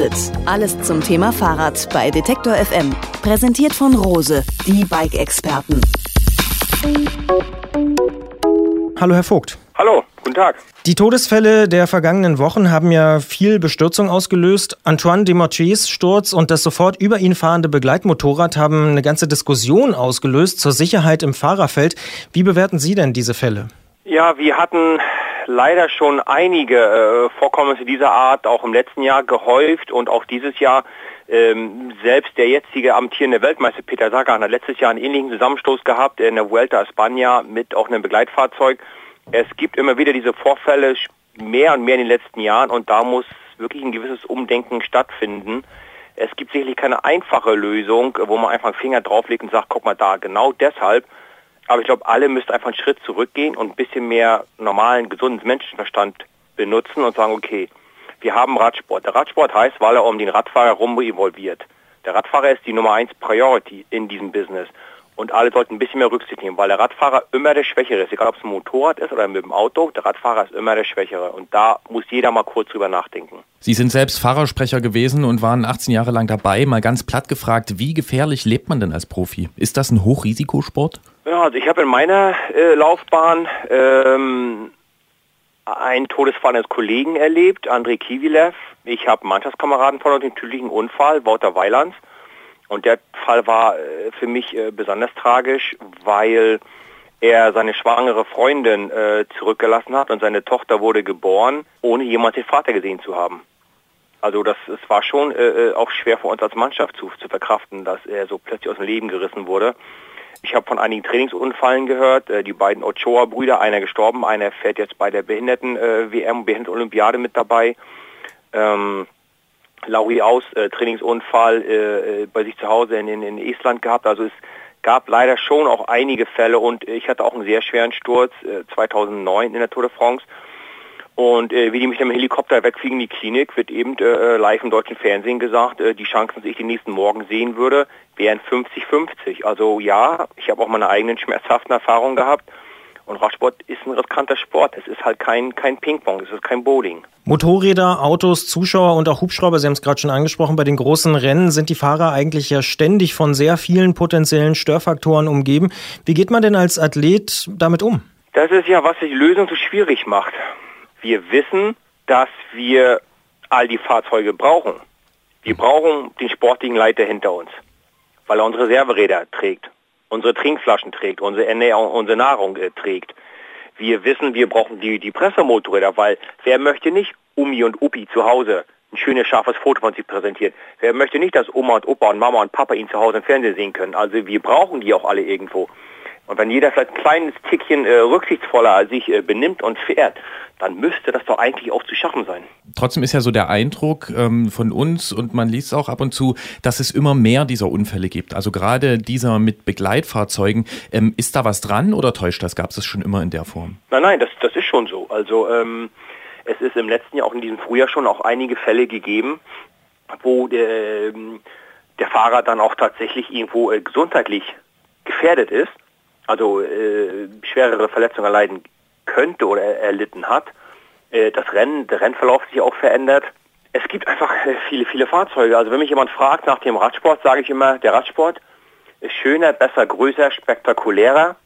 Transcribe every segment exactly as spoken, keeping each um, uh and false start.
Antritt. Alles zum Thema Fahrrad bei Detektor F M. Präsentiert von Rose, die Bike-Experten. Hallo, Herr Vogt. Hallo, guten Tag. Die Todesfälle der vergangenen Wochen haben ja viel Bestürzung ausgelöst. Antoine Demarchys Sturz und das sofort über ihn fahrende Begleitmotorrad haben eine ganze Diskussion ausgelöst zur Sicherheit im Fahrerfeld. Wie bewerten Sie denn diese Fälle? Ja, wir hatten leider schon einige äh, Vorkommnisse dieser Art auch im letzten Jahr gehäuft und auch dieses Jahr. Ähm, selbst der jetzige amtierende Weltmeister Peter Sagan hat letztes Jahr einen ähnlichen Zusammenstoß gehabt in der Vuelta a España mit auch einem Begleitfahrzeug. Es gibt immer wieder diese Vorfälle, mehr und mehr in den letzten Jahren, und da muss wirklich ein gewisses Umdenken stattfinden. Es gibt sicherlich keine einfache Lösung, wo man einfach einen Finger drauflegt und sagt, guck mal da, genau deshalb. Aber ich glaube, alle müssen einfach einen Schritt zurückgehen und ein bisschen mehr normalen, gesunden Menschenverstand benutzen und sagen, okay, wir haben Radsport. Der Radsport heißt, weil er um den Radfahrer herum involviert. Der Radfahrer ist die Nummer eins Priority in diesem Business. Und alle sollten ein bisschen mehr Rücksicht nehmen, weil der Radfahrer immer der Schwächere ist. Egal, ob es ein Motorrad ist oder mit dem Auto, der Radfahrer ist immer der Schwächere. Und da muss jeder mal kurz drüber nachdenken. Sie sind selbst Fahrersprecher gewesen und waren achtzehn Jahre lang dabei. Mal ganz platt gefragt, wie gefährlich lebt man denn als Profi? Ist das ein Hochrisikosport? Ja, also ich habe in meiner äh, Laufbahn ähm, einen Todesfall eines Kollegen erlebt, Andrei Kivilev. Ich habe Mannschaftskameraden von einem tödlichen Unfall, Wouter Weilands. Und der Fall war äh, für mich äh, besonders tragisch, weil er seine schwangere Freundin äh, zurückgelassen hat und seine Tochter wurde geboren, ohne jemals den Vater gesehen zu haben. Also das, das war schon äh, auch schwer für uns als Mannschaft zu, zu verkraften, dass er so plötzlich aus dem Leben gerissen wurde. Ich habe von einigen Trainingsunfällen gehört, äh, die beiden Ochoa-Brüder, einer gestorben, einer fährt jetzt bei der Behinderten-W M, Behinderten-Olympiade mit dabei. Ähm, Lauri Aus, äh, Trainingsunfall äh, bei sich zu Hause in, in, in Estland gehabt. Also es gab leider schon auch einige Fälle und ich hatte auch einen sehr schweren Sturz äh, zweitausendneun in der Tour de France. Und äh, wie die mich dann mit dem Helikopter wegfliegen in die Klinik, wird eben äh, live im deutschen Fernsehen gesagt, äh, die Chancen, dass ich den nächsten Morgen sehen würde, wären fünfzig fünfzig. Also ja, ich habe auch meine eigenen schmerzhaften Erfahrungen gehabt. Und Radsport ist ein riskanter Sport. Es ist halt kein, kein Ping-Pong, es ist kein Bowling. Motorräder, Autos, Zuschauer und auch Hubschrauber, Sie haben es gerade schon angesprochen, bei den großen Rennen sind die Fahrer eigentlich ja ständig von sehr vielen potenziellen Störfaktoren umgeben. Wie geht man denn als Athlet damit um? Das ist ja, was die Lösung so schwierig macht. Wir wissen, dass wir all die Fahrzeuge brauchen. Wir brauchen den sportlichen Leiter hinter uns, weil er unsere Reserveräder trägt, unsere Trinkflaschen trägt, unsere Ernährung, unsere Nahrung äh, trägt. Wir wissen, wir brauchen die, die Pressemotorräder, weil wer möchte nicht Umi und Upi zu Hause ein schönes, scharfes Foto von sich präsentieren? Wer möchte nicht, dass Oma und Opa und Mama und Papa ihn zu Hause im Fernsehen sehen können? Also wir brauchen die auch alle irgendwo. Und wenn jeder vielleicht ein kleines Tickchen äh, rücksichtsvoller sich äh, benimmt und fährt, dann müsste das doch eigentlich auch zu schaffen sein. Trotzdem ist ja so der Eindruck ähm, von uns, und man liest auch ab und zu, dass es immer mehr dieser Unfälle gibt. Also gerade dieser mit Begleitfahrzeugen. Ähm, ist da was dran oder täuscht das? Gab es das schon immer in der Form? Nein, nein, das, das ist schon so. Also ähm, es ist im letzten Jahr, auch in diesem Frühjahr schon auch einige Fälle gegeben, wo der, der Fahrer dann auch tatsächlich irgendwo äh, gesundheitlich gefährdet ist. Also äh, schwerere Verletzungen erleiden könnte oder erlitten hat. Äh, das Rennen, der Rennverlauf sich auch verändert. Es gibt einfach äh, viele, viele Fahrzeuge. Also wenn mich jemand fragt nach dem Radsport, sage ich immer, der Radsport ist schöner, besser, größer, spektakulärer,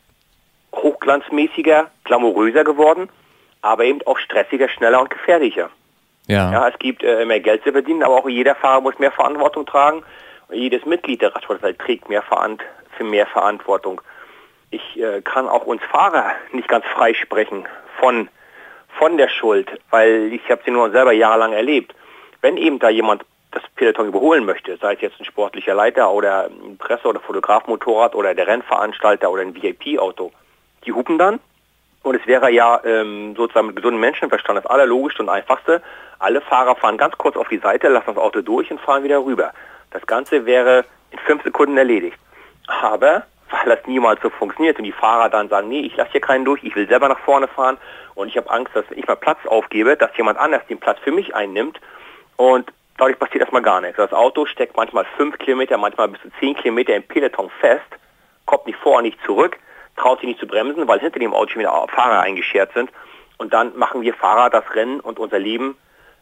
hochglanzmäßiger, glamouröser geworden, aber eben auch stressiger, schneller und gefährlicher. Ja. Ja, es gibt äh, mehr Geld zu verdienen, aber auch jeder Fahrer muss mehr Verantwortung tragen. Und jedes Mitglied der Radsportwelt trägt mehr Verant- für mehr Verantwortung. Ich äh, kann auch uns Fahrer nicht ganz frei sprechen von, von der Schuld, weil ich habe sie nur selber jahrelang erlebt. Wenn eben da jemand das Peloton überholen möchte, sei es jetzt ein sportlicher Leiter oder ein Presse- oder Fotografmotorrad oder der Rennveranstalter oder ein V I P-Auto, die hupen dann. Und es wäre ja ähm, sozusagen mit gesundem Menschenverstand das Allerlogischste und Einfachste. Alle Fahrer fahren ganz kurz auf die Seite, lassen das Auto durch und fahren wieder rüber. Das Ganze wäre in fünf Sekunden erledigt. Aber weil das niemals so funktioniert und die Fahrer dann sagen, nee, ich lasse hier keinen durch, ich will selber nach vorne fahren und ich habe Angst, dass wenn ich mal Platz aufgebe, dass jemand anders den Platz für mich einnimmt und dadurch passiert erstmal gar nichts. Das Auto steckt manchmal fünf Kilometer, manchmal bis zu zehn Kilometer im Peloton fest, kommt nicht vor und nicht zurück, traut sich nicht zu bremsen, weil hinter dem Auto schon wieder Fahrer eingeschert sind und dann machen wir Fahrer das Rennen und unser Leben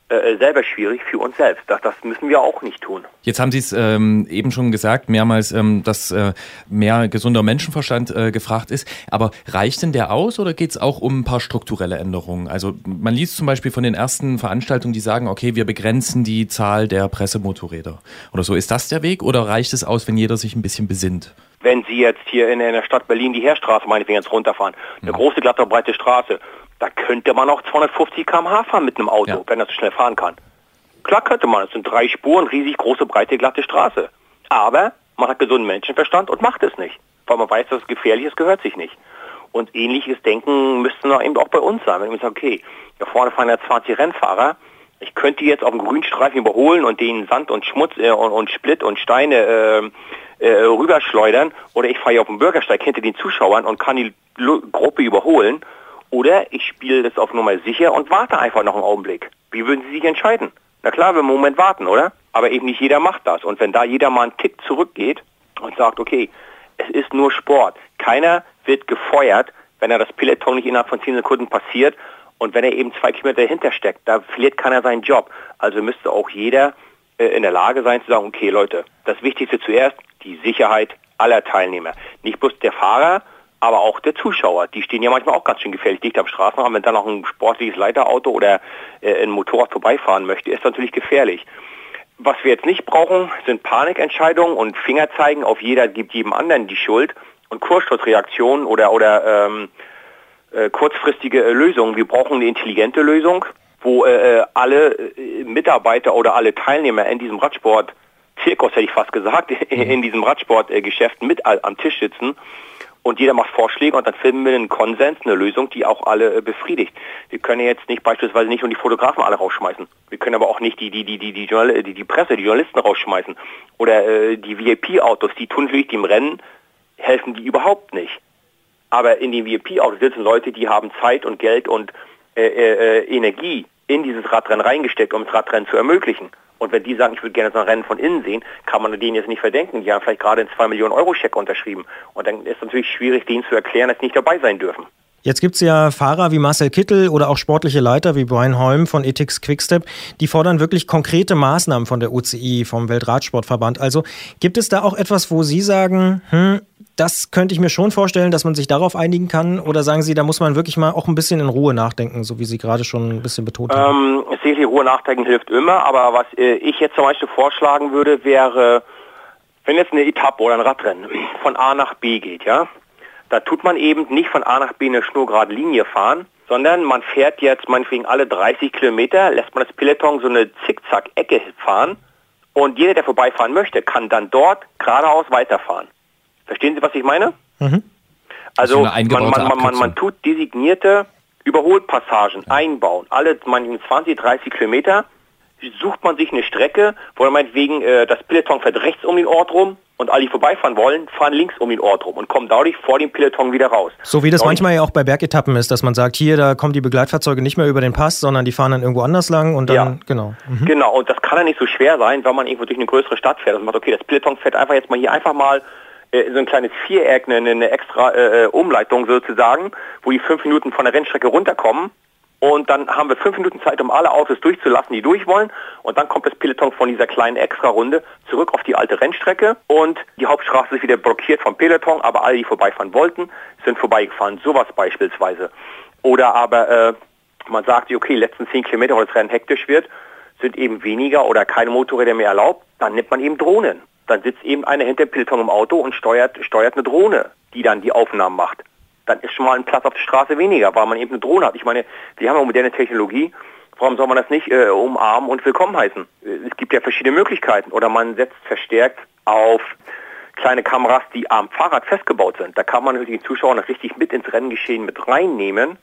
äh, selber schwierig für uns selbst. Das, das müssen wir auch nicht tun. Jetzt haben Sie es ähm, eben schon gesagt, mehrmals, ähm, dass äh, mehr gesunder Menschenverstand äh, gefragt ist. Aber reicht denn der aus oder geht es auch um ein paar strukturelle Änderungen? Also man liest zum Beispiel von den ersten Veranstaltungen, die sagen, okay, wir begrenzen die Zahl der Pressemotorräder oder so. Ist das der Weg oder reicht es aus, wenn jeder sich ein bisschen besinnt? Wenn Sie jetzt hier in, in der Stadt Berlin die Heerstraße meinetwegen jetzt runterfahren, eine mhm. große, glatte, breite Straße, da könnte man auch zweihundertfünfzig Kilometer pro Stunde fahren mit einem Auto, ja. wenn er so schnell fahren kann. Klar könnte man, es sind drei Spuren, riesig große, breite, glatte Straße. Aber man hat gesunden Menschenverstand und macht es nicht. Weil man weiß, dass es gefährlich ist, gehört sich nicht. Und ähnliches Denken müsste noch eben auch bei uns sein. Wenn ich sage, okay, da vorne fahren ja zwanzig Rennfahrer, ich könnte jetzt auf dem Grünstreifen überholen und den Sand und Schmutz äh, und, und Split und Steine äh, äh, rüberschleudern, oder ich fahre hier auf dem Bürgersteig hinter den Zuschauern und kann die L- Gruppe überholen. Oder ich spiele das auf Nummer sicher und warte einfach noch einen Augenblick. Wie würden Sie sich entscheiden? Na klar, wir im Moment warten, oder? Aber eben nicht jeder macht das. Und wenn da jeder mal einen Tick zurückgeht und sagt, okay, es ist nur Sport. Keiner wird gefeuert, wenn er das Peloton nicht innerhalb von zehn Sekunden passiert und wenn er eben zwei Kilometer dahinter steckt. Da verliert keiner seinen Job. Also müsste auch jeder äh, in der Lage sein zu sagen, okay Leute, das Wichtigste zuerst, die Sicherheit aller Teilnehmer. Nicht bloß der Fahrer, aber auch der Zuschauer. Die stehen ja manchmal auch ganz schön gefährlich dicht am Straßenrand. Wenn dann noch ein sportliches Leiterauto oder äh, ein Motorrad vorbeifahren möchte, ist natürlich gefährlich. Was wir jetzt nicht brauchen, sind Panikentscheidungen und Fingerzeigen auf jeder gibt jedem anderen die Schuld und Kurzschlussreaktionen oder, oder ähm, äh, kurzfristige äh, Lösungen. Wir brauchen eine intelligente Lösung, wo äh, alle äh, Mitarbeiter oder alle Teilnehmer in diesem Radsport-Zirkus, hätte ich fast gesagt, in diesem Radsportgeschäft äh, mit am Tisch sitzen. Und jeder macht Vorschläge und dann finden wir einen Konsens, eine Lösung, die auch alle äh, befriedigt. Wir können jetzt nicht beispielsweise nicht nur die Fotografen alle rausschmeißen. Wir können aber auch nicht die die die die die, Journal- die, die Presse, die Journalisten rausschmeißen. Oder äh, die V I P-Autos, die tun natürlich dem Rennen, helfen die überhaupt nicht. Aber in den V I P-Autos sitzen Leute, die haben Zeit und Geld und äh, äh, Energie in dieses Radrennen reingesteckt, um das Radrennen zu ermöglichen. Und wenn die sagen, ich würde gerne so ein Rennen von innen sehen, kann man denen jetzt nicht verdenken. Die haben vielleicht gerade einen zwei Millionen Euro Scheck unterschrieben. Und dann ist es natürlich schwierig, denen zu erklären, dass sie nicht dabei sein dürfen. Jetzt gibt es ja Fahrer wie Marcel Kittel oder auch sportliche Leiter wie Brian Holm von Ethics Quickstep, die fordern wirklich konkrete Maßnahmen von der U C I, vom Weltradsportverband. Also gibt es da auch etwas, wo Sie sagen, hm, das könnte ich mir schon vorstellen, dass man sich darauf einigen kann? Oder sagen Sie, da muss man wirklich mal auch ein bisschen in Ruhe nachdenken, so wie Sie gerade schon ein bisschen betont haben? Ähm, sicherlich Ruhe nachdenken hilft immer, aber was äh, ich jetzt zum Beispiel vorschlagen würde, wäre, wenn jetzt eine Etappe oder ein Radrennen von A nach B geht, ja, da tut man eben nicht von A nach B eine schnurgerade Linie fahren, sondern man fährt jetzt meinetwegen alle dreißig Kilometer, lässt man das Peloton so eine Zickzack-Ecke fahren und jeder, der vorbeifahren möchte, kann dann dort geradeaus weiterfahren. Verstehen Sie, was ich meine? Mhm. Also man, man, man, man, man tut designierte Überholpassagen einbauen. Alle zwanzig, dreißig Kilometer sucht man sich eine Strecke, wo man meinetwegen äh, das Peloton fährt rechts um den Ort rum und alle, die vorbeifahren wollen, fahren links um den Ort rum und kommen dadurch vor dem Peloton wieder raus. So wie das dadurch manchmal ja auch bei Bergetappen ist, dass man sagt, hier, da kommen die Begleitfahrzeuge nicht mehr über den Pass, sondern die fahren dann irgendwo anders lang und dann, ja. genau. Mhm. Genau, und das kann ja nicht so schwer sein, wenn man irgendwo durch eine größere Stadt fährt. Also man sagt, okay, das Peloton fährt einfach jetzt mal hier einfach mal äh, so ein kleines Viereck, eine, eine extra äh, Umleitung sozusagen, wo die fünf Minuten von der Rennstrecke runterkommen. Und dann haben wir fünf Minuten Zeit, um alle Autos durchzulassen, die durch wollen. Und dann kommt das Peloton von dieser kleinen Extra-Runde zurück auf die alte Rennstrecke. Und die Hauptstraße ist wieder blockiert vom Peloton, aber alle, die vorbeifahren wollten, sind vorbeigefahren. Sowas beispielsweise. Oder aber äh, man sagt sich, okay, die letzten zehn Kilometer, wo das Rennen hektisch wird, sind eben weniger oder keine Motorräder mehr erlaubt. Dann nimmt man eben Drohnen. Dann sitzt eben einer hinter dem Peloton im Auto und steuert, steuert eine Drohne, die dann die Aufnahmen macht. Dann ist schon mal ein Platz auf der Straße weniger, weil man eben eine Drohne hat. Ich meine, wir haben ja moderne Technologie. Warum soll man das nicht äh, umarmen und willkommen heißen? Es gibt ja verschiedene Möglichkeiten. Oder man setzt verstärkt auf kleine Kameras, die am Fahrrad festgebaut sind. Da kann man natürlich die Zuschauer noch richtig mit ins Renngeschehen mit reinnehmen.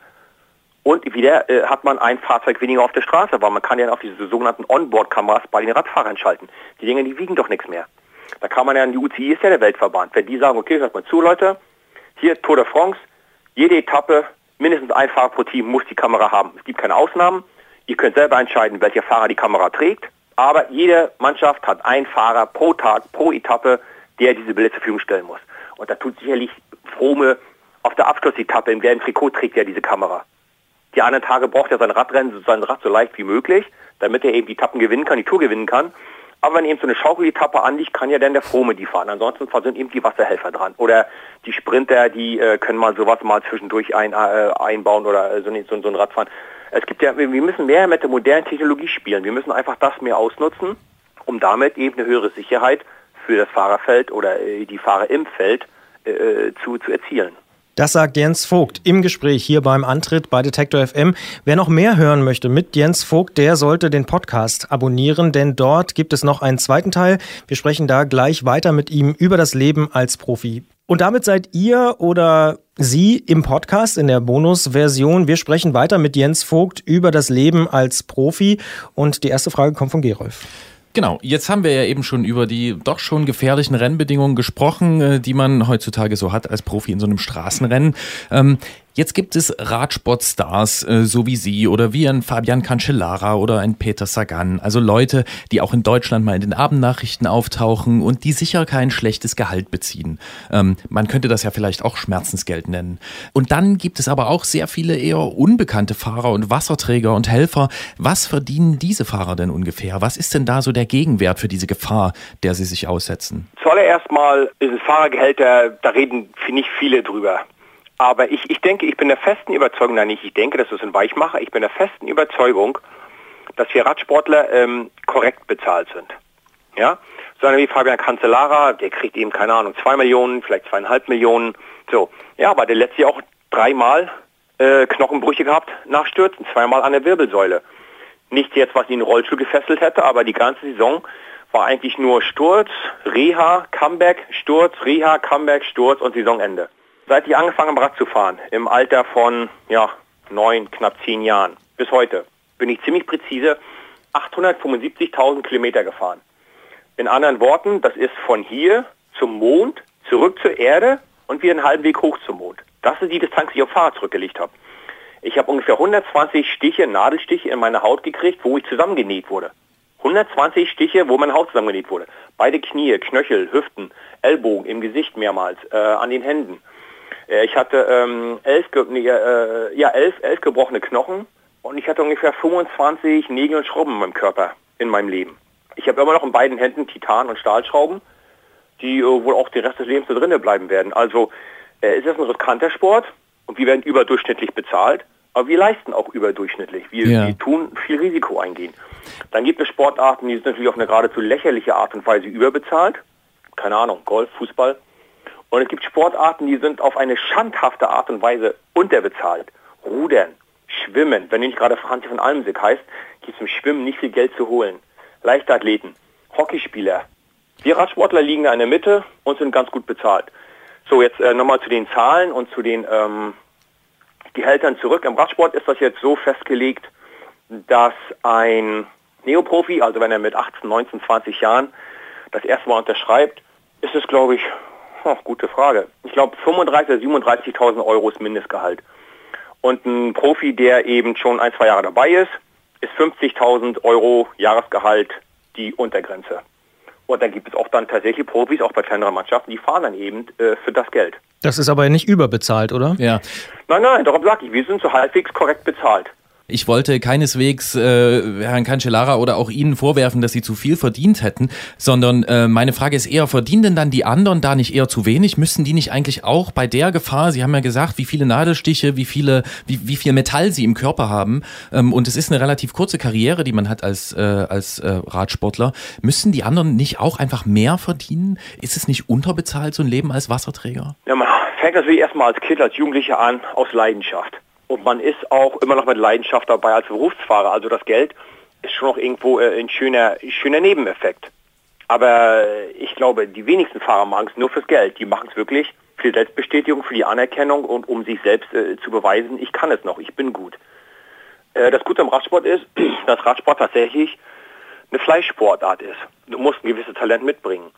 Und wieder äh, hat man ein Fahrzeug weniger auf der Straße, weil man kann ja auf diese sogenannten Onboard-Kameras bei den Radfahrern schalten. Die Dinge, die wiegen doch nichts mehr. Da kann man ja, die U C I ist ja der Weltverband. Wenn die sagen, okay, hört mal zu, Leute, hier Tour de France, jede Etappe, mindestens ein Fahrer pro Team muss die Kamera haben. Es gibt keine Ausnahmen. Ihr könnt selber entscheiden, welcher Fahrer die Kamera trägt. Aber jede Mannschaft hat einen Fahrer pro Tag, pro Etappe, der diese Bilder zur Verfügung stellen muss. Und da tut sicherlich Froome auf der Abschlussetappe im gelben Trikot trägt ja diese Kamera. Die anderen Tage braucht er sein Radrennen, sein Rad so leicht wie möglich, damit er eben die Etappen gewinnen kann, die Tour gewinnen kann. Aber wenn eben so eine Schaukeletappe anliegt, kann ja dann der Fromme die fahren. Ansonsten sind eben die Wasserhelfer dran. Oder die Sprinter, die äh, können mal sowas mal zwischendurch ein, äh, einbauen oder äh, so, so, so ein Rad fahren. Es gibt ja, wir müssen mehr mit der modernen Technologie spielen. Wir müssen einfach das mehr ausnutzen, um damit eben eine höhere Sicherheit für das Fahrerfeld oder äh, die Fahrer im Feld äh, zu, zu erzielen. Das sagt Jens Vogt im Gespräch hier beim Antritt bei Detektor F M. Wer noch mehr hören möchte mit Jens Vogt, der sollte den Podcast abonnieren, denn dort gibt es noch einen zweiten Teil. Wir sprechen da gleich weiter mit ihm über das Leben als Profi. Und damit seid ihr oder Sie im Podcast in der Bonusversion. Wir sprechen weiter mit Jens Vogt über das Leben als Profi. Und die erste Frage kommt von Gerolf. Genau, jetzt haben wir ja eben schon über die doch schon gefährlichen Rennbedingungen gesprochen, die man heutzutage so hat als Profi in so einem Straßenrennen. Ähm, Jetzt gibt es Radsportstars, äh, so wie Sie oder wie ein Fabian Cancellara oder ein Peter Sagan. Also Leute, die auch in Deutschland mal in den Abendnachrichten auftauchen und die sicher kein schlechtes Gehalt beziehen. Ähm, man könnte das ja vielleicht auch Schmerzensgeld nennen. Und dann gibt es aber auch sehr viele eher unbekannte Fahrer und Wasserträger und Helfer. Was verdienen diese Fahrer denn ungefähr? Was ist denn da so der Gegenwert für diese Gefahr, der sie sich aussetzen? Zuallererst mal ist es Fahrergehälter, da reden nicht viele drüber. Aber ich, ich denke, ich bin der festen Überzeugung, nein nicht, ich denke, das ist ein Weichmacher, ich bin der festen Überzeugung, dass wir Radsportler ähm, korrekt bezahlt sind. Ja, so einer wie Fabian Cancellara, der kriegt eben, keine Ahnung, zwei Millionen, vielleicht zweieinhalb Millionen. So, ja, aber der letztes Jahr auch dreimal äh, Knochenbrüche gehabt nach Stürzen, zweimal an der Wirbelsäule. Nicht jetzt, was ihn in den Rollstuhl gefesselt hätte, aber die ganze Saison war eigentlich nur Sturz, Reha, Comeback, Sturz, Reha, Comeback, Sturz und Saisonende. Seit ich angefangen habe, Rad zu fahren, im Alter von ja, neun, knapp zehn Jahren, bis heute, bin ich ziemlich präzise achthundertfünfundsiebzigtausend Kilometer gefahren. In anderen Worten, das ist von hier zum Mond, zurück zur Erde und wieder einen halben Weg hoch zum Mond. Das ist die Distanz, die ich auf Fahrrad zurückgelegt habe. Ich habe ungefähr hundertzwanzig Stiche, Nadelstiche in meine Haut gekriegt, wo ich zusammengenäht wurde. hundertzwanzig Stiche, wo meine Haut zusammengenäht wurde. Beide Knie, Knöchel, Hüften, Ellbogen, im Gesicht mehrmals, äh, an den Händen. Ich hatte ähm, elf, nee, äh, ja, elf, elf gebrochene Knochen und ich hatte ungefähr fünfundzwanzig Nägel und Schrauben in meinem Körper, in meinem Leben. Ich habe immer noch in beiden Händen Titan- und Stahlschrauben, die äh, wohl auch den Rest des Lebens da drinnen bleiben werden. Also äh, es ist ein riskanter Sport und wir werden überdurchschnittlich bezahlt, aber wir leisten auch überdurchschnittlich. Wir, ja. wir tun viel Risiko eingehen. Dann gibt es Sportarten, die sind natürlich auf eine geradezu lächerliche Art und Weise überbezahlt. Keine Ahnung, Golf, Fußball. Und es gibt Sportarten, die sind auf eine schandhafte Art und Weise unterbezahlt. Rudern, Schwimmen, wenn du nicht gerade Franz von Almsick heißt, gibt es im Schwimmen nicht viel Geld zu holen. Leichtathleten, Hockeyspieler. Wir Radsportler liegen da in der Mitte und sind ganz gut bezahlt. So, jetzt äh, nochmal zu den Zahlen und zu den ähm, Gehältern zurück. Im Radsport ist das jetzt so festgelegt, dass ein Neoprofi, also wenn er mit achtzehn, neunzehn, zwanzig Jahren das erste Mal unterschreibt, ist es, glaube ich, Oh, gute Frage. Ich glaube fünfunddreißigtausend oder siebenunddreißigtausend Euro ist Mindestgehalt. Und ein Profi, der eben schon ein, zwei Jahre dabei ist, ist fünfzigtausend Euro Jahresgehalt die Untergrenze. Und dann gibt es auch dann tatsächlich Profis, auch bei kleineren Mannschaften, die fahren dann eben äh, für das Geld. Das ist aber nicht überbezahlt, oder? Ja. Nein, nein, darum sage ich, wir sind so halbwegs korrekt bezahlt. Ich wollte keineswegs äh, Herrn Cancellara oder auch Ihnen vorwerfen, dass Sie zu viel verdient hätten, sondern äh, meine Frage ist eher, verdienen denn dann die anderen da nicht eher zu wenig? Müssten die nicht eigentlich auch bei der Gefahr, Sie haben ja gesagt, wie viele Nadelstiche, wie viele, wie, wie viel Metall Sie im Körper haben, ähm, und es ist eine relativ kurze Karriere, die man hat als, äh, als äh, Radsportler, müssen die anderen nicht auch einfach mehr verdienen? Ist es nicht unterbezahlt, so ein Leben als Wasserträger? Ja, man fängt natürlich erstmal als Kind, als Jugendlicher an, aus Leidenschaft. Und man ist auch immer noch mit Leidenschaft dabei als Berufsfahrer. Also das Geld ist schon noch irgendwo äh, ein schöner, schöner Nebeneffekt. Aber ich glaube, die wenigsten Fahrer machen es nur fürs Geld. Die machen es wirklich für die Selbstbestätigung, für die Anerkennung und um sich selbst äh, zu beweisen, ich kann es noch, ich bin gut. Äh, das Gute am Radsport ist, dass Radsport tatsächlich eine Fleischsportart ist. Du musst ein gewisses Talent mitbringen.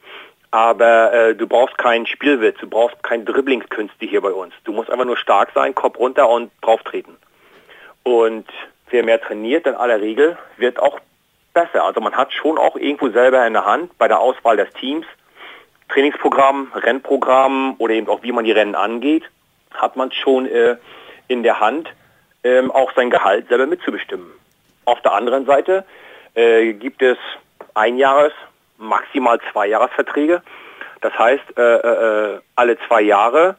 Aber äh, du brauchst keinen Spielwitz, du brauchst kein Dribblingskünste hier bei uns. Du musst einfach nur stark sein, Kopf runter und drauf treten. Und wer mehr trainiert, in aller Regel, wird auch besser. Also man hat schon auch irgendwo selber in der Hand bei der Auswahl des Teams, Trainingsprogramm, Rennprogramm oder eben auch wie man die Rennen angeht, hat man schon äh, in der Hand, ähm, auch sein Gehalt selber mitzubestimmen. Auf der anderen Seite äh, gibt es Einjahres-, maximal Zweijahresverträge. Das heißt, äh, äh, alle zwei Jahre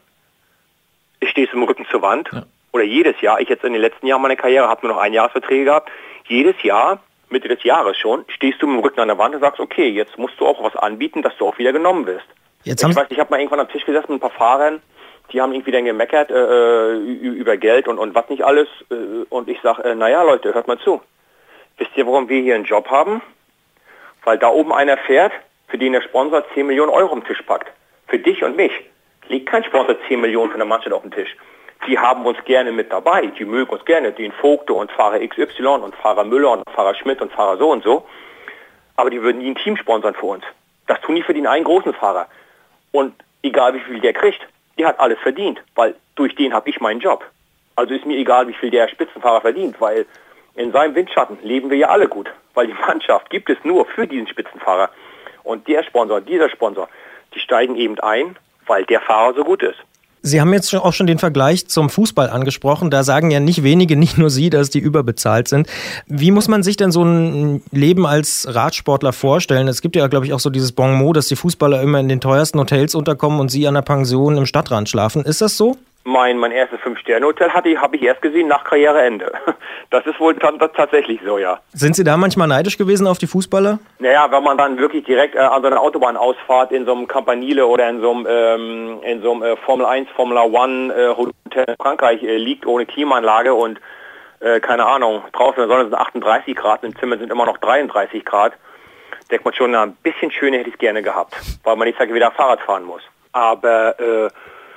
stehst du im Rücken zur Wand. Ja. Oder jedes Jahr, ich jetzt in den letzten Jahren meiner Karriere habe nur noch Einjahresverträge gehabt, jedes Jahr, Mitte des Jahres schon, stehst du mit dem Rücken an der Wand und sagst, okay, jetzt musst du auch was anbieten, dass du auch wieder genommen wirst. Jetzt ich weiß, ich habe mal irgendwann am Tisch gesessen mit ein paar Fahrern, die haben irgendwie dann gemeckert äh, über Geld und, und was nicht alles. Äh, und ich sage, äh, naja Leute, hört mal zu. Wisst ihr, warum wir hier einen Job haben? Weil da oben einer fährt, für den der Sponsor zehn Millionen Euro am Tisch packt. Für dich und mich liegt kein Sponsor zehn Millionen für eine Mannschaft auf dem Tisch. Die haben uns gerne mit dabei, die mögen uns gerne, den Vogte und Fahrer X Y und Fahrer Müller und Fahrer Schmidt und Fahrer so und so. Aber die würden nie ein Team sponsern für uns. Das tun die für den einen großen Fahrer. Und egal wie viel der kriegt, der hat alles verdient, weil durch den habe ich meinen Job. Also ist mir egal, wie viel der Spitzenfahrer verdient, weil in seinem Windschatten leben wir ja alle gut. Weil die Mannschaft gibt es nur für diesen Spitzenfahrer. Und der Sponsor, dieser Sponsor, die steigen eben ein, weil der Fahrer so gut ist. Sie haben jetzt auch schon den Vergleich zum Fußball angesprochen. Da sagen ja nicht wenige, nicht nur Sie, dass die überbezahlt sind. Wie muss man sich denn so ein Leben als Radsportler vorstellen? Es gibt ja, glaube ich, auch so dieses Bon mot, dass die Fußballer immer in den teuersten Hotels unterkommen und Sie an der Pension im Stadtrand schlafen. Ist das so? Mein, mein erstes Fünf-Sterne-Hotel hatte ich, habe ich erst gesehen nach Karriereende. Das ist wohl t- tatsächlich so, ja. Sind Sie da manchmal neidisch gewesen auf die Fußballer? Naja, wenn man dann wirklich direkt äh, an so einer Autobahnausfahrt in so einem Campanile oder in so einem, ähm, in so einem äh, Formel eins, Formula One äh, Hotel in Frankreich äh, liegt ohne Klimaanlage und äh, keine Ahnung, draußen in der Sonne sind achtunddreißig Grad, im Zimmer sind immer noch dreiunddreißig Grad, denkt man schon, na, ein bisschen schöner hätte ich es gerne gehabt, weil man nicht wieder Fahrrad fahren muss. Aber äh,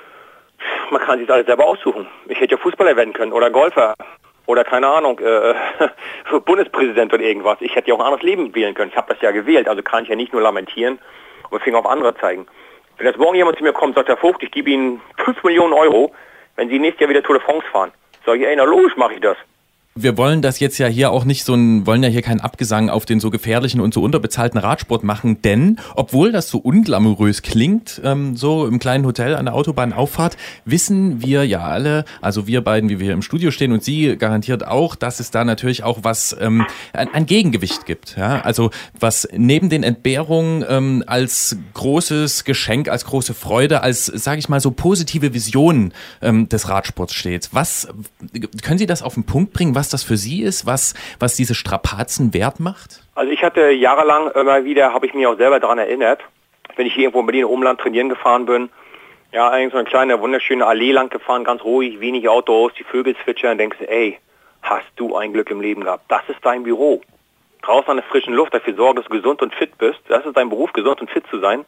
man kann sich das alles selber aussuchen. Ich hätte ja Fußballer werden können oder Golfer oder keine Ahnung, äh, Bundespräsident oder irgendwas. Ich hätte ja auch ein anderes Leben wählen können. Ich habe das ja gewählt, also kann ich ja nicht nur lamentieren und Finger auf andere zeigen. Wenn jetzt morgen jemand zu mir kommt und sagt, Herr Vogt, ich gebe Ihnen fünf Millionen Euro, wenn Sie nächstes Jahr wieder Tour de France fahren, sage ich, ey, na logisch mache ich das. Wir wollen das jetzt ja hier auch nicht so ein, wollen ja hier keinen Abgesang auf den so gefährlichen und so unterbezahlten Radsport machen, denn obwohl das so unglamourös klingt, ähm, so im kleinen Hotel an der Autobahnauffahrt, wissen wir ja alle, also wir beiden, wie wir hier im Studio stehen und Sie garantiert auch, dass es da natürlich auch was, ähm, ein, ein Gegengewicht gibt, ja, also was neben den Entbehrungen ähm, als großes Geschenk, als große Freude, als, sage ich mal, so positive Vision ähm, des Radsports steht. Was, können Sie das auf den Punkt bringen, was das für Sie ist, was, was diese Strapazen wert macht? Also ich hatte jahrelang immer wieder, habe ich mich auch selber daran erinnert, wenn ich hier irgendwo in Berliner Umland trainieren gefahren bin, ja, eigentlich so eine kleine, wunderschöne Allee lang gefahren, ganz ruhig, wenig Autos, die Vögel zwitschern, denkst du, ey, hast du ein Glück im Leben gehabt. Das ist dein Büro. Draußen an der frischen Luft, dafür sorgen, dass du gesund und fit bist. Das ist dein Beruf, gesund und fit zu sein.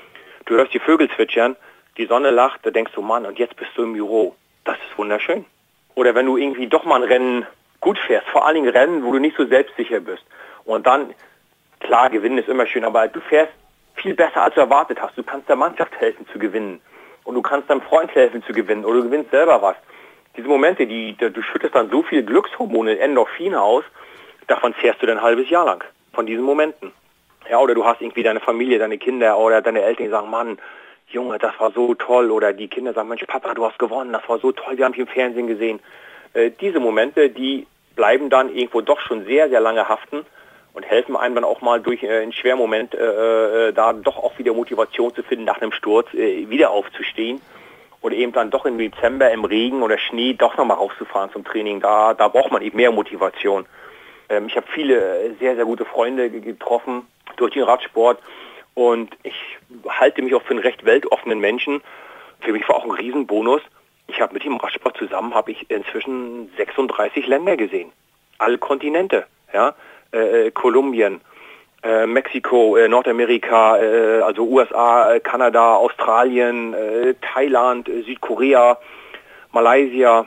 Du hörst die Vögel zwitschern, die Sonne lacht, da denkst du, Mann, und jetzt bist du im Büro. Das ist wunderschön. Oder wenn du irgendwie doch mal ein Rennen gut fährst, vor allen Dingen Rennen, wo du nicht so selbstsicher bist. Und dann, klar, gewinnen ist immer schön, aber du fährst viel besser, als du erwartet hast. Du kannst der Mannschaft helfen zu gewinnen. Und du kannst deinem Freund helfen zu gewinnen. Oder du gewinnst selber was. Diese Momente, die, du schüttest dann so viel Glückshormone, Endorphine aus, davon fährst du dann ein halbes Jahr lang. Von diesen Momenten. Ja, oder du hast irgendwie deine Familie, deine Kinder oder deine Eltern, die sagen, Mann, Junge, das war so toll. Oder die Kinder sagen, Mensch, Papa, du hast gewonnen, das war so toll, wir haben dich im Fernsehen gesehen. Diese Momente, die bleiben dann irgendwo doch schon sehr, sehr lange haften und helfen einem dann auch mal durch äh, einen Schwermoment äh, da doch auch wieder Motivation zu finden, nach einem Sturz äh, wieder aufzustehen oder eben dann doch im Dezember im Regen oder Schnee doch nochmal rauszufahren zum Training. Da, da braucht man eben mehr Motivation. Ähm, ich habe viele sehr, sehr gute Freunde getroffen durch den Radsport und ich halte mich auch für einen recht weltoffenen Menschen. Für mich war auch ein Riesenbonus. Ich habe mit dem Radsport zusammen, habe ich inzwischen sechsunddreißig Länder gesehen. Alle Kontinente, ja, äh, Kolumbien, äh, Mexiko, äh, Nordamerika, äh, also U S A, äh, Kanada, Australien, äh, Thailand, äh, Südkorea, Malaysia,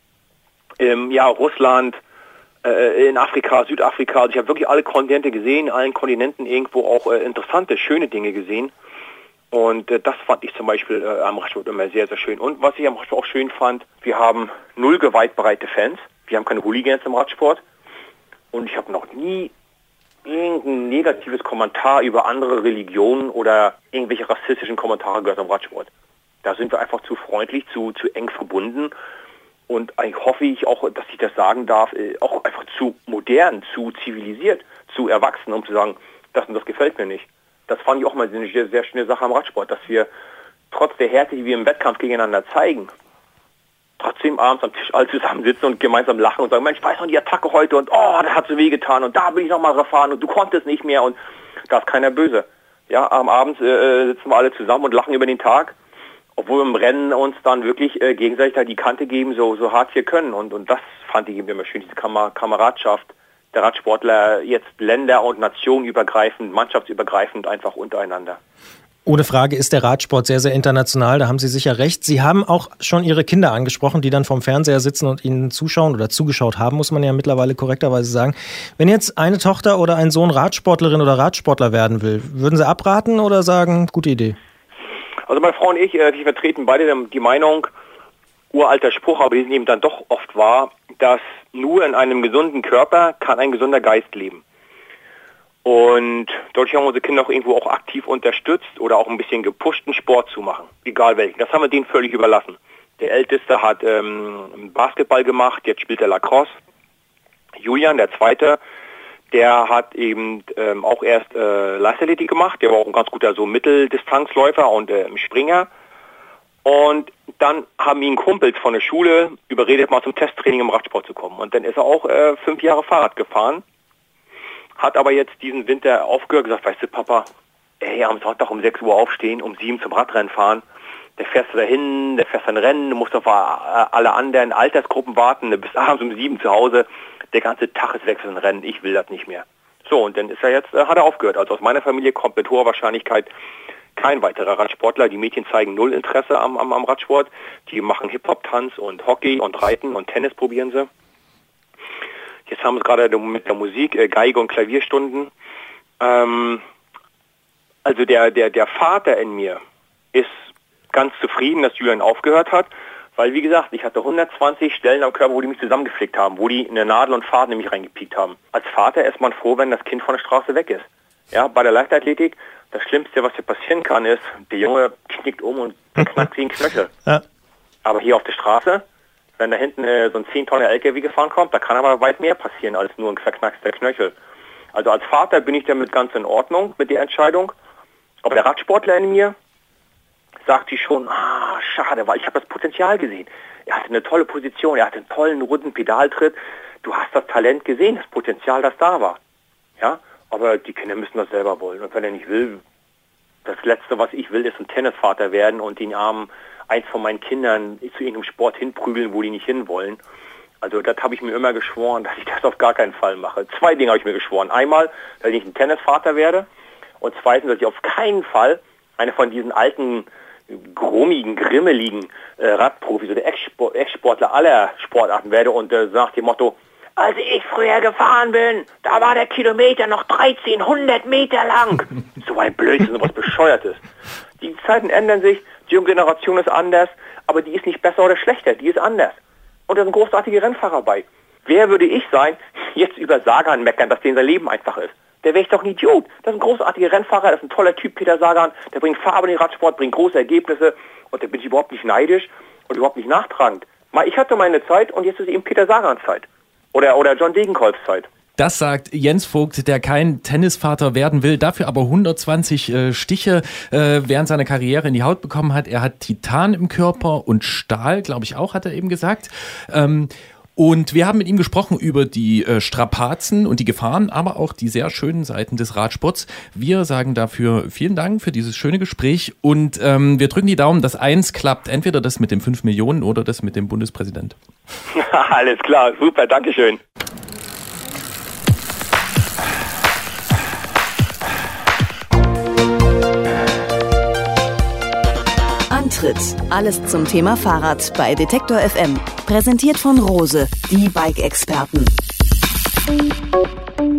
ähm, ja, Russland, äh, in Afrika, Südafrika. Also ich habe wirklich alle Kontinente gesehen, allen Kontinenten irgendwo auch äh, interessante, schöne Dinge gesehen. Und äh, das fand ich zum Beispiel äh, am Radsport immer sehr, sehr schön. Und was ich am Radsport auch schön fand, wir haben null gewaltbereite Fans. Wir haben keine Hooligans im Radsport. Und ich habe noch nie irgendein negatives Kommentar über andere Religionen oder irgendwelche rassistischen Kommentare gehört am Radsport. Da sind wir einfach zu freundlich, zu, zu eng verbunden. und eigentlich hoffe ich auch, dass ich das sagen darf, auch einfach zu modern, zu zivilisiert, zu erwachsen, um zu sagen, das und das gefällt mir nicht. Das fand ich auch mal eine sehr, sehr schöne Sache am Radsport, dass wir trotz der Härte, die wir im Wettkampf gegeneinander zeigen, trotzdem abends am Tisch alle zusammensitzen und gemeinsam lachen und sagen, Mensch, ich weiß noch die Attacke heute und oh, das hat so weh getan und da bin ich nochmal gefahren und du konntest nicht mehr und da ist keiner böse. Ja, am Abend äh, sitzen wir alle zusammen und lachen über den Tag, obwohl wir im Rennen uns dann wirklich äh, gegenseitig halt die Kante geben, so, so hart wir können. Und, und das fand ich immer schön, diese Kamer- Kameradschaft der Radsportler, jetzt länder- und nationenübergreifend, mannschaftsübergreifend einfach untereinander. Ohne Frage ist der Radsport sehr, sehr international, da haben Sie sicher recht. Sie haben auch schon Ihre Kinder angesprochen, die dann vorm Fernseher sitzen und Ihnen zuschauen oder zugeschaut haben, muss man ja mittlerweile korrekterweise sagen. Wenn jetzt eine Tochter oder ein Sohn Radsportlerin oder Radsportler werden will, würden Sie abraten oder sagen, gute Idee? Also meine Frau und ich, wir vertreten beide die Meinung, uralter Spruch, aber die sind eben dann doch oft wahr, dass nur in einem gesunden Körper kann ein gesunder Geist leben. Und dadurch haben unsere Kinder auch irgendwo auch aktiv unterstützt oder auch ein bisschen gepushten Sport zu machen, egal welchen. Das haben wir denen völlig überlassen. Der Älteste hat ähm, Basketball gemacht, jetzt spielt er Lacrosse. Julian, der Zweite, der hat eben ähm, auch erst äh, Leichtathletik gemacht, der war auch ein ganz guter so Mitteldistanzläufer und äh, Springer. Und dann haben ihn Kumpels von der Schule überredet, mal zum Testtraining im Radsport zu kommen. Und dann ist er auch äh, fünf Jahre Fahrrad gefahren. Hat aber jetzt diesen Winter aufgehört, gesagt, weißt du, Papa, ey, am Sonntag um sechs Uhr aufstehen, um sieben zum Radrennen fahren, der fährst du dahin, der fährst dann Rennen, du musst auf alle anderen Altersgruppen warten, du bist abends um sieben zu Hause, der ganze Tag ist weg für ein Rennen, ich will das nicht mehr. So, und dann ist er jetzt, hat er aufgehört. Also aus meiner Familie kommt mit hoher Wahrscheinlichkeit kein weiterer Radsportler. Die Mädchen zeigen null Interesse am, am, am Radsport, die machen Hip-Hop-Tanz und Hockey und Reiten und Tennis probieren sie. Jetzt haben wir es gerade mit der Musik, äh, Geige und Klavierstunden. Ähm, also der, der, der Vater in mir ist ganz zufrieden, dass Julian aufgehört hat, weil wie gesagt, ich hatte hundertzwanzig Stellen am Körper, wo die mich zusammengeflickt haben, wo die eine Nadel und Faden in mich reingepiekt haben. Als Vater ist man froh, wenn das Kind von der Straße weg ist. Ja, bei der Leichtathletik, das Schlimmste, was hier passieren kann, ist, der Junge knickt um und knackt wie ein Knöchel. Ja. Aber hier auf der Straße, wenn da hinten äh, so ein zehn Tonnen L K W gefahren kommt, da kann aber weit mehr passieren als nur ein verknackster Knöchel. Also als Vater bin ich damit ganz in Ordnung mit der Entscheidung. Aber der Radsportler in mir sagt sich schon, ah, schade, weil ich habe das Potenzial gesehen. Er hatte eine tolle Position, er hatte einen tollen, runden Pedaltritt. Du hast das Talent gesehen, das Potenzial, das da war. Ja, aber die Kinder müssen das selber wollen. Und wenn er nicht will, das Letzte, was ich will, ist ein Tennisvater werden und den Armen eins von meinen Kindern zu irgendeinem Sport hinprügeln, wo die nicht hinwollen. Also das habe ich mir immer geschworen, dass ich das auf gar keinen Fall mache. Zwei Dinge habe ich mir geschworen. Einmal, dass ich nicht ein Tennisvater werde und zweitens, dass ich auf keinen Fall eine von diesen alten, grummigen, grimmeligen äh, Radprofis oder Ex-Sport, Ex-Sportler aller Sportarten werde und äh, nach dem Motto, als ich früher gefahren bin, da war der Kilometer noch dreizehnhundert Meter lang. So ein Blödsinn, so was Bescheuertes. Die Zeiten ändern sich, die junge Generation ist anders, aber die ist nicht besser oder schlechter, die ist anders. Und da sind großartige Rennfahrer bei. Wer würde ich sein, jetzt über Sagan meckern, dass denen sein Leben einfach ist? Der wäre ich doch ein Idiot. Das ist ein großartiger Rennfahrer, das ist ein toller Typ, Peter Sagan, der bringt Farbe in den Radsport, bringt große Ergebnisse und da bin ich überhaupt nicht neidisch und überhaupt nicht nachtragend. Mal, ich hatte meine Zeit und jetzt ist eben Peter Sagans Zeit. Oder, oder John Degenkolbs Zeit. Das sagt Jens Vogt, der kein Tennisvater werden will, dafür aber hundertzwanzig äh, Stiche äh, während seiner Karriere in die Haut bekommen hat. Er hat Titan im Körper und Stahl, glaube ich auch, hat er eben gesagt. Ähm, und wir haben mit ihm gesprochen über die äh, Strapazen und die Gefahren, aber auch die sehr schönen Seiten des Radsports. Wir sagen dafür vielen Dank für dieses schöne Gespräch und ähm, wir drücken die Daumen, dass eins klappt, entweder das mit den fünf Millionen oder das mit dem Bundespräsident. Alles klar, super, Dankeschön. Antritt. Alles zum Thema Fahrrad bei Detektor F M. Präsentiert von Rose, die Bike-Experten.